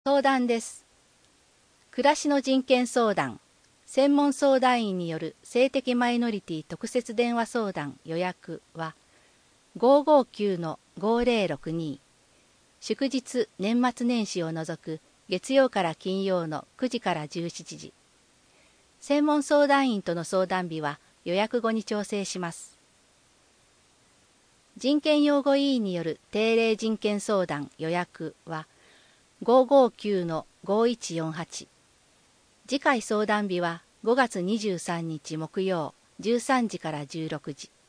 相談です。暮らしの人権相談、専門相談員による性的マイノリティ特設電話相談予約は559-5062、祝日年末年始を除く月曜から金曜の9時から17時。専門相談員との相談日は予約後に調整します。人権擁護委員による定例人権相談予約は559-5148。次回相談日は5月23日木曜13時から16時。